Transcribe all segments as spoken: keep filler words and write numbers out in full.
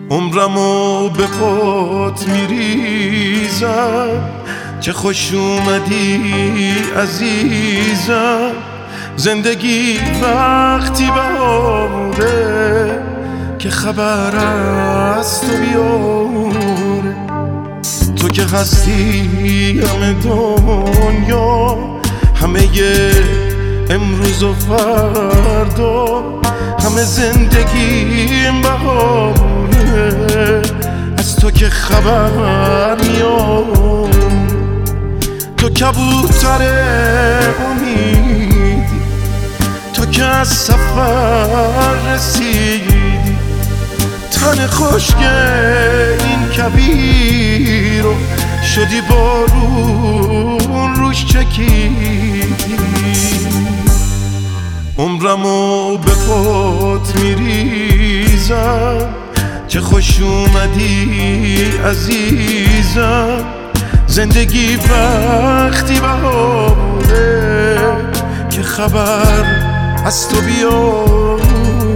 عمرمو به پات میریزم چه خوش اومدی عزیزم. زندگی وقتی بهاره که خبر از تو بیاره. تو که هستی همه دنیا، همه امروز و فردا، همه زندگیم بهاره از تو که خبر میاد. تو کبوتر امیدی، تو که از سفر رسیدی، تن خشک این کبیر رو شدی بارون روش چکیدی. عمرمو به پات میریزم چه خوش اومدی عزیزم. زندگی وقتی بهاره که خبر از تو بیاره.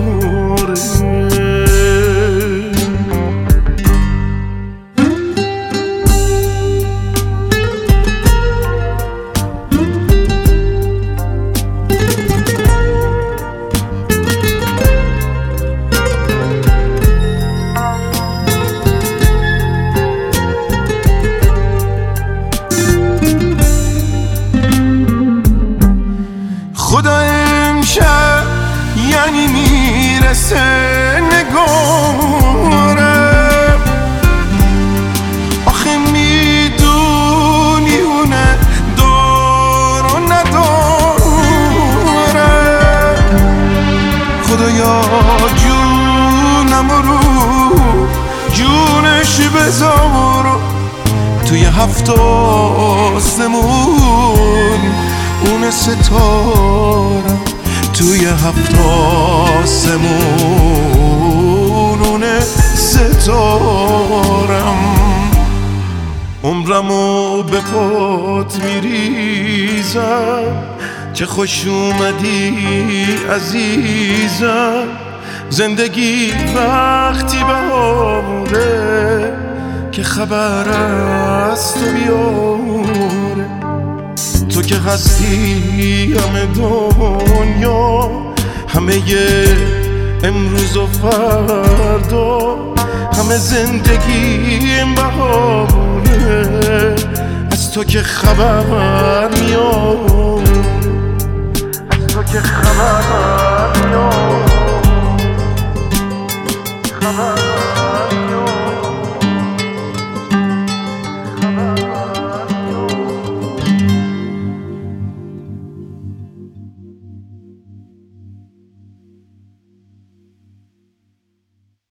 خدا امشب یعنی میرسه نگارم، آخه میدونی اونه دار و ندارم. خدایا جونم رو جونش بذار توی هفت آسمون اون ستارم، توی هفت آسمون اون ستارم. عمرمو به پات میریزم چه خوش اومدی عزیزم. زندگی وقتی بهاره که خبر از تو بیاره. تو که هستی همه دنیا، همه امروز و فردا، همه زندگیم بهاره از تو که خبر میاد. از تو که خبر میاد، خبر